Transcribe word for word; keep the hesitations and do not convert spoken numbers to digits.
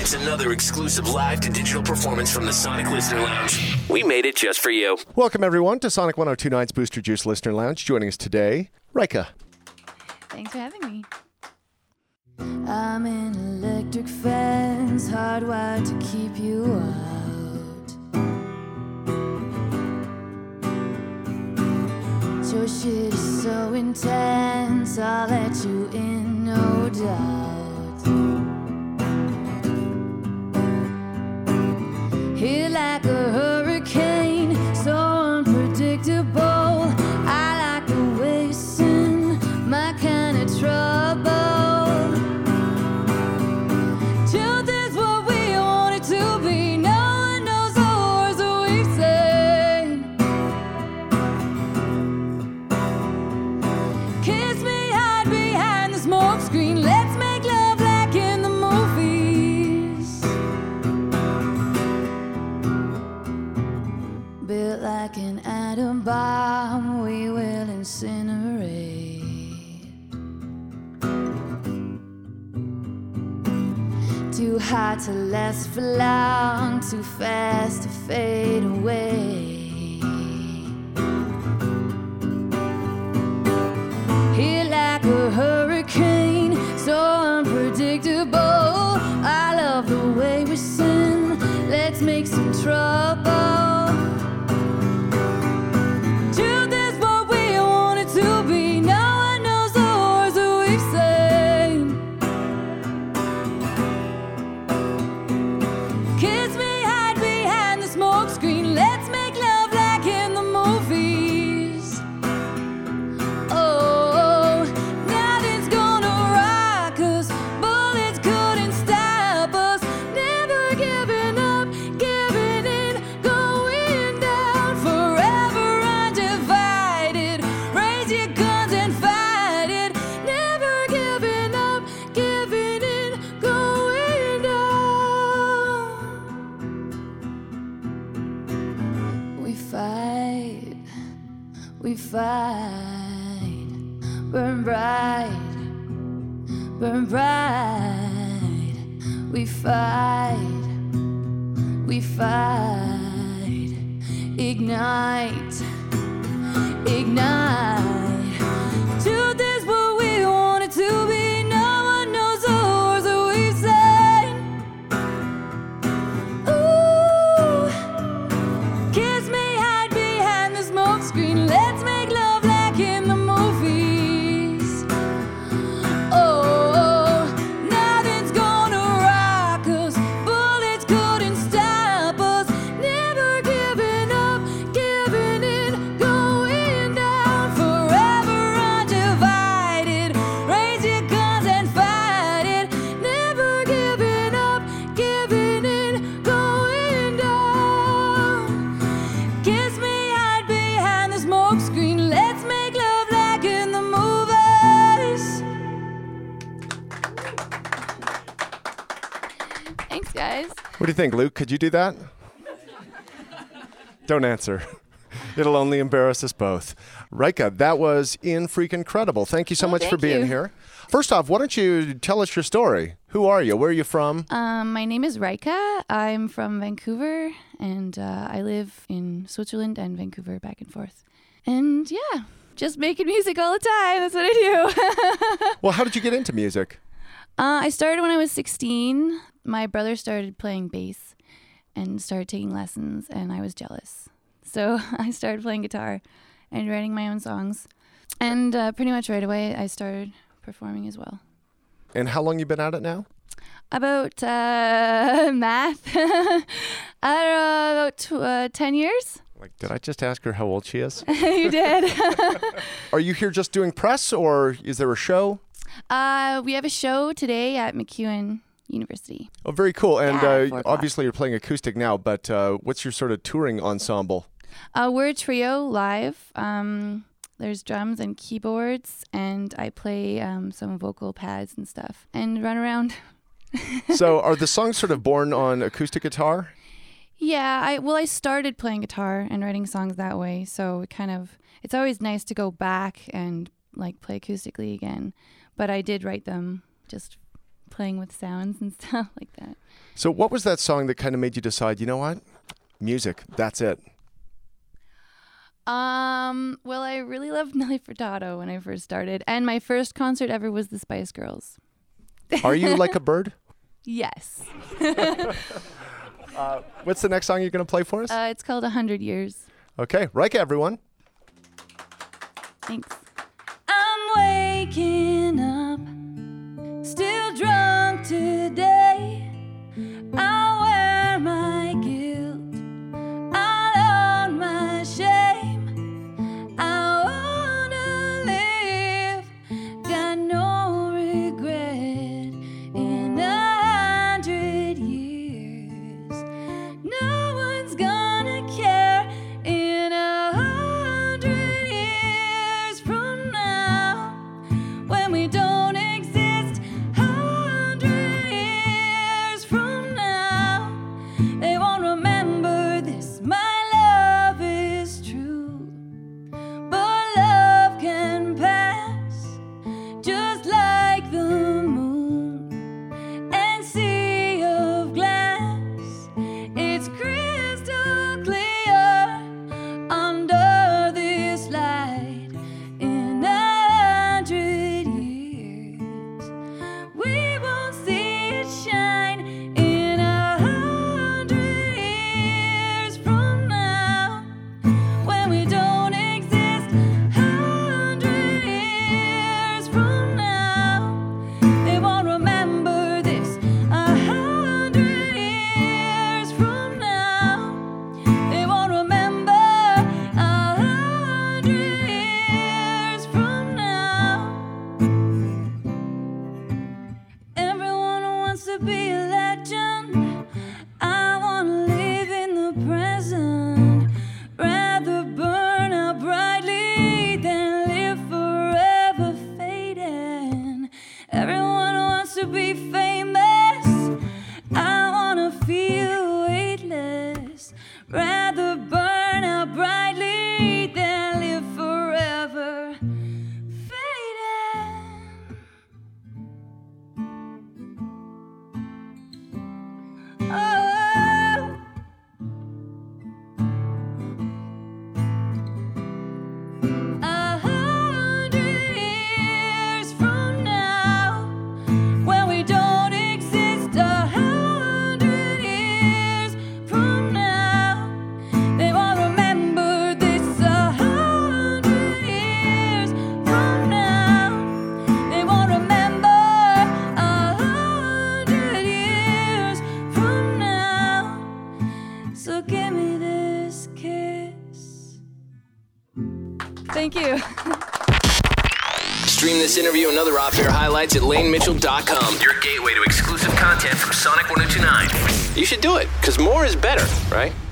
Here's another exclusive live to digital performance from the Sonic Listener Lounge. We made it just for you. Welcome, everyone, to Sonic one oh two point nine's Booster Juice Listener Lounge. Joining us today, Rika. Thanks for having me. I'm an electric fence, hardwired to keep you out. Your shit is so intense, I'll let you in, no doubt. Hit like a hurricane, so unpredictable. I like the way you sing, my kind of trouble. Truth is what we want it to be. No one knows the words that we say. Kiss me, hide behind the smoke screen. Let's make love like in the movies. Built like an atom bomb, we will incinerate. Too hot to last for long, too fast to fade away. Here like a hurricane, so unpredictable. I love the way we sing, let's make some trouble. Truth is what we want it to be. No one knows the words that we say. Kiss me, hide behind the smoke screen. Let's make love like in the movies. Oh, nothing's gonna rock us. Bullets couldn't stop us. Never giving up, giving in, going down. Forever undivided. Raise your guns and fight it. Never giving up, giving in, going down. We fight, we fight, burn bright, burn bright. We fight, we fight, ignite, ignite. Truth is what we want it to be. No one knows the words that we say. Ooh, kiss me, hide behind the smoke screen. Let's make love like in the movies. Oh, nothing's gonna rock us. Bullets couldn't stop us. Never giving up, giving in, going down. Forever undivided. Raise your guns and fight it. Never giving up, giving in, going down. Kiss me, hide behind the smoke screen. Let's make love like in the movies. Thanks, guys. What do you think, Luke? Could you do that? Don't answer. It'll only embarrass us both. Rika, that was in freaking credible. Thank you so Oh, much for thank being you. here. First off, why don't you tell us your story? Who are you? Where are you from? Um, my name is Rika. I'm from Vancouver, and uh, I live in Switzerland and Vancouver back and forth. And yeah, just making music all the time. That's what I do. Well, how did you get into music? uh, I started when I was sixteen. My brother started playing bass and started taking lessons, and I was jealous. So I started playing guitar and writing my own songs. And uh, pretty much right away, I started performing as well. And how long you been at it now? About uh, math, I don't know, about tw- uh, ten years. Like, did I just ask her how old she is? You did. Are you here just doing press, or is there a show? uh, we have a show today at MacEwan University. Oh, very cool. And Yeah, uh, four o'clock. obviously you're playing acoustic now, but uh, what's your sort of touring ensemble? Uh, we're a trio live. Um, there's drums and keyboards, and I play um, some vocal pads and stuff and run around. So are the songs sort of born on acoustic guitar? Yeah, I well, I started playing guitar and writing songs that way, so it kind of it's always nice to go back and like play acoustically again. But I did write them just playing with sounds and stuff like that. So what was that song that kind of made you decide, you know what? Music, that's it. Um, well, I really loved Nelly Furtado when I first started, and my first concert ever was the Spice Girls. Are you like a bird? Yes. uh, what's the next song you're going to play for us? Uh, it's called A Hundred Years. Okay, Rika, everyone. Thanks. I'm waking up, still drunk today. I'll wear my guilt, I'll own my shame. I wanna live, got no regret. In a hundred years, no one's gonna care. In a hundred years from now, when we don't exist, hundred years from now, they won't remember this. My love is true, but love can pass, just like the moon and sea of glass. It's crystal clear under this light. In a hundred years, we won't see it shine. In a hundred years from now, when we don't exist, hundred years from now, they won't remember this. A hundred years from now, they won't remember. A hundred years from now, everyone wants to be a legend. I wanna live in the present, rather burn out brightly than live forever fading. Everyone wants to be famous. I wanna feel weightless, rather burn out brightly than live forever fading. Oh, a hundred years from now, when we don't exist, a hundred years from now, they won't remember this. A hundred years from now, they won't remember. A hundred years from now, so give me this kiss. Thank you. Stream this interview and other off-air highlights at lane mitchell dot com. Your gateway to exclusive content from Sonic one oh two point nine. You should do it, because more is better, right?